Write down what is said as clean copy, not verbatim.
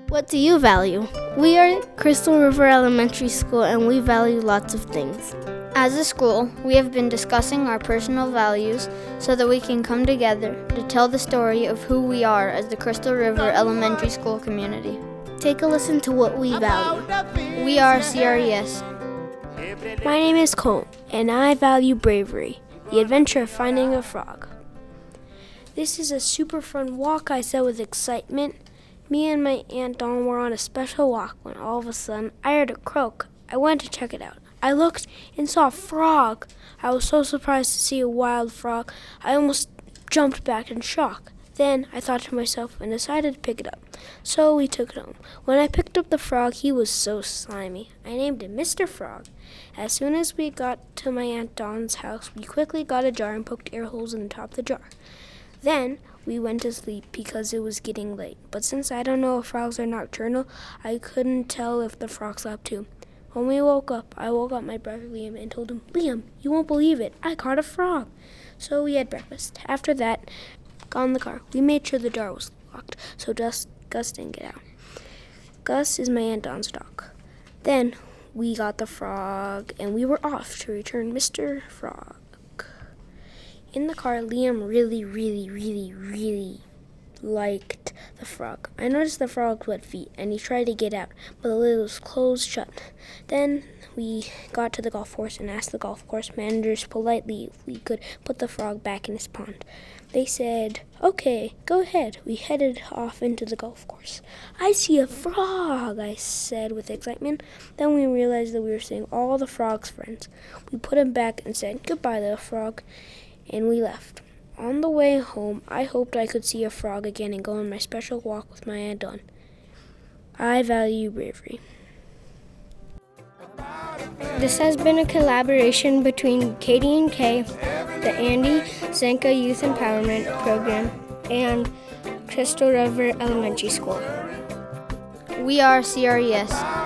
What do you value? We are Crystal River Elementary School, and we value lots of things. As a school, we have been discussing our personal values so that we can come together to tell the story of who we are as the Crystal River Elementary School community. Take a listen to what we value. We are CRES. My name is Cole, and I value bravery, the adventure of finding a frog. This is a super fun walk, I said with excitement. Me and my Aunt Dawn were on a special walk when all of a sudden I heard a croak. I went to check it out. I looked and saw a frog. I was so surprised to see a wild frog, I almost jumped back in shock. Then I thought to myself and decided to pick it up. So we took it home. When I picked up the frog, he was so slimy. I named him Mr. Frog. As soon as we got to my Aunt Dawn's house, we quickly got a jar and poked air holes in the top of the jar. Then we went to sleep because it was getting late. But since I don't know if frogs are nocturnal, I couldn't tell if the frog slept too. When we woke up, I woke up my brother Liam and told him, "Liam, you won't believe it. I caught a frog." So we had breakfast. After that, got in the car. We made sure the door was locked so Gus didn't get out. Gus is my Aunt Dawn's dog. Then we got the frog and we were off to return Mr. Frog. In the car, Liam really liked the frog. I noticed the frog's wet feet, and he tried to get out, but the lid was closed shut. Then we got to the golf course and asked the golf course managers politely if we could put the frog back in his pond. They said, "Okay, go ahead." We headed off into the golf course. "I see a frog," I said with excitement. Then we realized that we were seeing all the frog's friends. We put him back and said, "Goodbye, little frog," and we left. On the way home, I hoped I could see a frog again and go on my special walk with my Aunt Dawn. I value bravery. This has been a collaboration between Katie and Kay, the Andy Zenka Youth Empowerment Program, and Crystal River Elementary School. We are CRES.